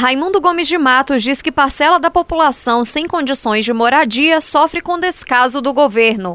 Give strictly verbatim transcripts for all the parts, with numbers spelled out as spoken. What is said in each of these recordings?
Raimundo Gomes de Matos diz que parcela da população sem condições de moradia sofre com descaso do governo.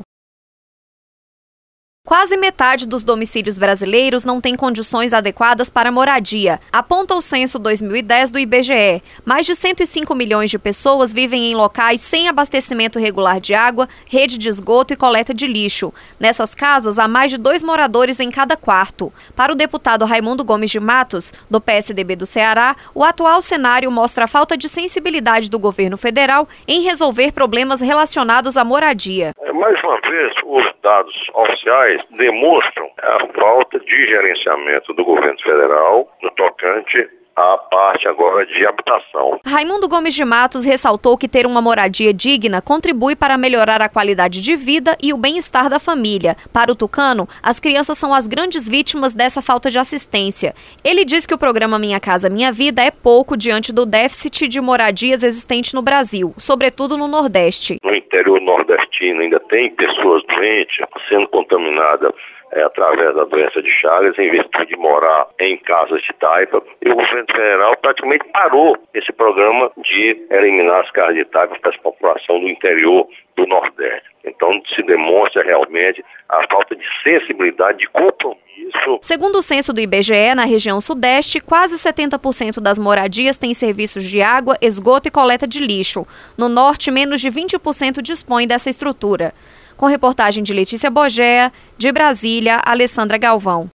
Quase metade dos domicílios brasileiros não tem condições adequadas para moradia, aponta o censo dois mil e dez do I B G E. Mais de cento e cinco milhões de pessoas vivem em locais sem abastecimento regular de água, rede de esgoto e coleta de lixo. Nessas casas, há mais de dois moradores em cada quarto. Para o deputado Raimundo Gomes de Matos, do P S D B do Ceará, o atual cenário mostra a falta de sensibilidade do governo federal em resolver problemas relacionados à moradia. Mais uma vez, os dados oficiais demonstram a falta de gerenciamento do governo federal no tocante à parte agora de habitação. Raimundo Gomes de Matos ressaltou que ter uma moradia digna contribui para melhorar a qualidade de vida e o bem-estar da família. Para o tucano, as crianças são as grandes vítimas dessa falta de assistência. Ele diz que o programa Minha Casa Minha Vida é pouco diante do déficit de moradias existente no Brasil, sobretudo no Nordeste. No interior nordestino ainda tem pessoas doentes sendo contaminadas É, através da doença de Chagas, em virtude de morar em casas de taipa, e o governo federal praticamente parou esse programa de eliminar as casas de taipa para a população do interior do Nordeste. Então se demonstra realmente a falta de sensibilidade, de compromisso. Segundo o censo do I B G E, na região sudeste, quase setenta por cento das moradias têm serviços de água, esgoto e coleta de lixo. No norte, menos de vinte por cento dispõe dessa estrutura. Com reportagem de Letícia Bogea, de Brasília, Alessandra Galvão.